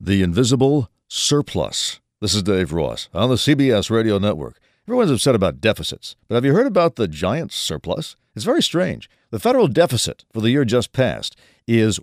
The Invisible Surplus. This is Dave Ross on the CBS Radio Network. Everyone's upset about deficits, but have you heard about the giant surplus? It's very strange. The federal deficit for the year just passed is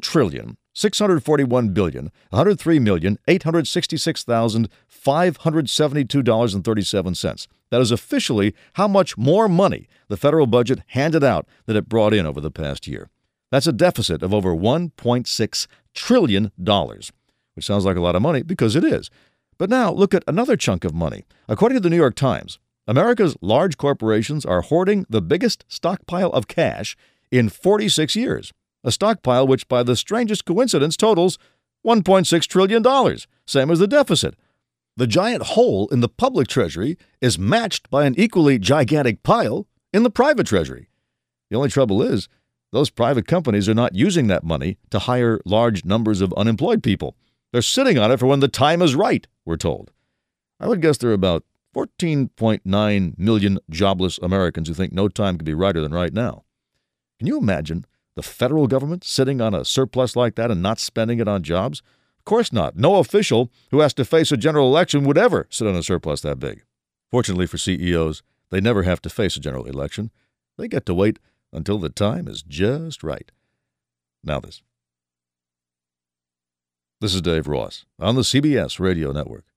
$1,641,103,866,572.37. That is officially how much more money the federal budget handed out than it brought in over the past year. That's a deficit of over $1.6 trillion, which sounds like a lot of money because it is. But now look at another chunk of money. According to the New York Times, America's large corporations are hoarding the biggest stockpile of cash in 46 years, a stockpile which, by the strangest coincidence, totals $1.6 trillion, same as the deficit. The giant hole in the public treasury is matched by an equally gigantic pile in the private treasury. The only trouble is, those private companies are not using that money to hire large numbers of unemployed people. They're sitting on it for when the time is right, we're told. I would guess there are about 14.9 million jobless Americans who think no time could be righter than right now. Can you imagine the federal government sitting on a surplus like that and not spending it on jobs? Of course not. No official who has to face a general election would ever sit on a surplus that big. Fortunately for CEOs, they never have to face a general election. They get to wait until the time is just right. Now this. This is Dave Ross on the CBS Radio Network.